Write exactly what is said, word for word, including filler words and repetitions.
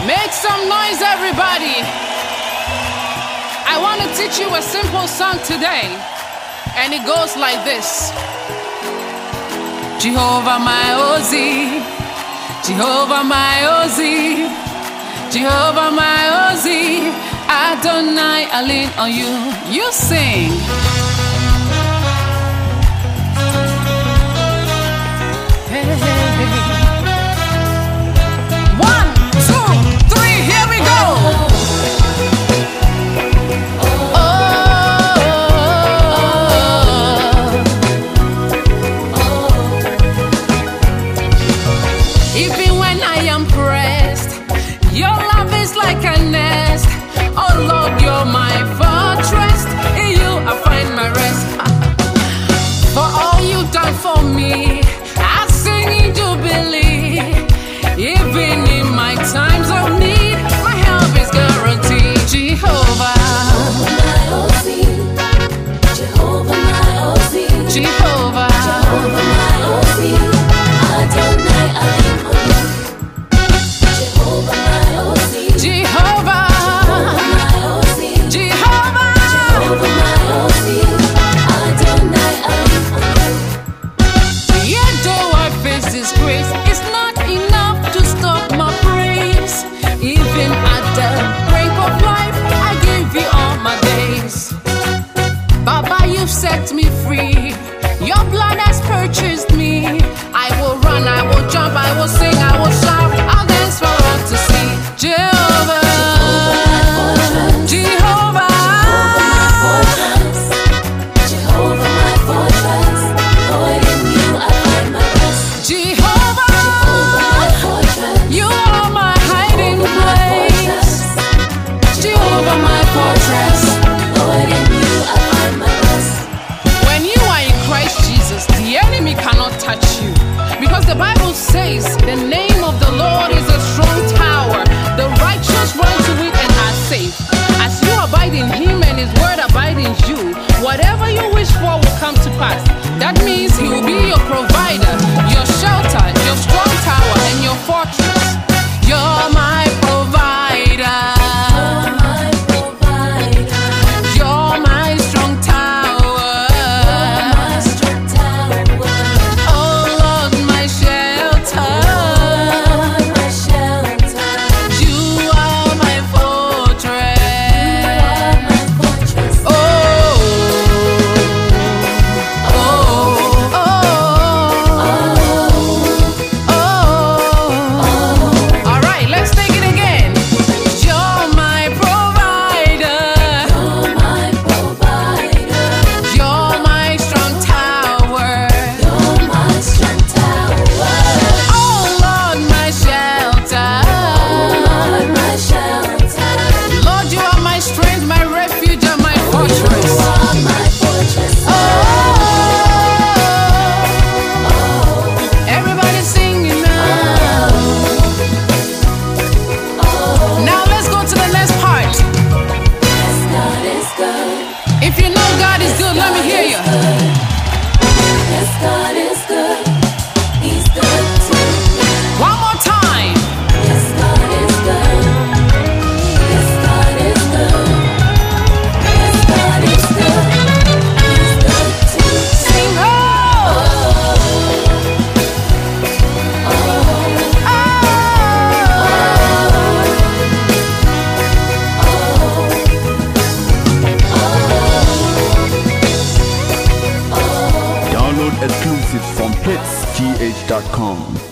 Make some noise, everybody. I want to teach you a simple song today, and it goes like this. Jehovah my Ozi, Jehovah my Ozi, Jehovah my Ozi, Adonai, I lean on you. You sing. Hey, hey, hey. One, two, three, here we go. Even when I am pressed, your love is like a nest. Oh Lord, you're my fortress. In you I find my rest. For all you've done for me, I sing in jubilee. Even in my times of need, my help is guaranteed. Jehovah, Jehovah my Ozi, Jehovah, Jehovah my Ozi, Adonai, I lean on you. Jehovah my Ozi, Jehovah, my Ozi, Jehovah, Jehovah my Ozi, Adonai, I lean on you. Yet though I face disgrace, it's not enough to stop my praise. Even at the brink of life, I give you all my days. Baba, you've set me free. Your blood has purchased me. I will run, I will jump, I will sing, I will shout. I'll dance for all to see. Jehovah, Jehovah, Jehovah my fortress. Lord, in you I find my rest. Jehovah, my fortress. You are my hiding place. Jehovah my fortress. Lord, in you I find my rest. When you are in Christ Jesus, the enemy cannot touch you, because the Bible says the name of the Lord is a strong tower. The righteous run to it and are safe. As you abide in him and his word abide in you, whatever you wish for will come to pass. That means he will be your provider, your shelter, your strong tower, and your fortress. You're my provider. You're my strong tower. Oh Lord, my shelter. You are my fortress. Oh, oh, oh, oh. All right, let's take it again. You're my provider. You're my strong tower. Oh Lord, my shelter. Lord, you are my strength, my refuge, and my fortress. Oh, everybody singing now. Now let's go to the next part. If you know God is good, let me hear you. God is good. He's good to me. One more time. Yes, God is good. Yes, God is good. Yes, God is good. He's good to me. Sing oh. Download exclusives from hits t h dot com.